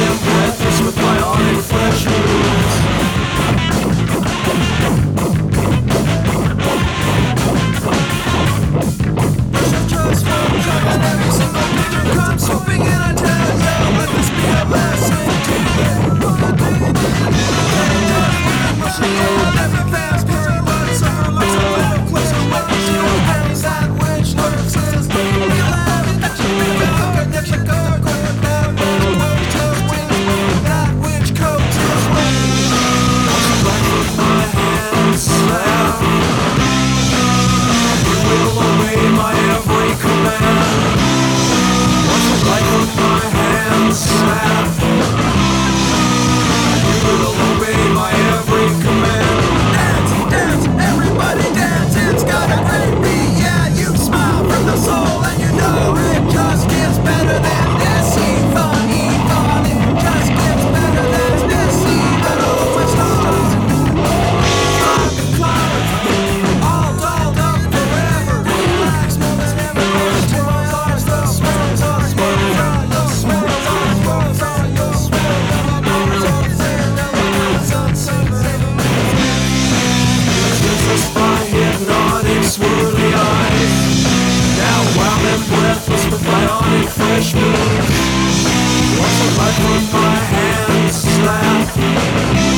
and breathless with bionic flesh moves. Transforms on every single major crime, swooping in on town. Yo, let this be a lesson to you. Rushing in every fast, picture blood, sucker looks a little closer. What you see on panties that which lurks is the lab that you feel the connection goes to quick now. That which coats his way. Watch the black with my hands slap. You will obey my every command. Watch the light with my hands snap. You will obey my every command. Dance, dance, everybody dance. It's got a great beat. Yeah, you smile from the soul, and you know it just gets better than this. Even, it just gets better than this. Even over stars. Climb the clouds, all dolled up forever. Relax, moments never goes to my arms. The swirls are swirls are your swirls are swirls are your swirls. Just by hypnotic swirly eyes, now wild and breathless with bionic fresh moves. Watch the light from my hands slap.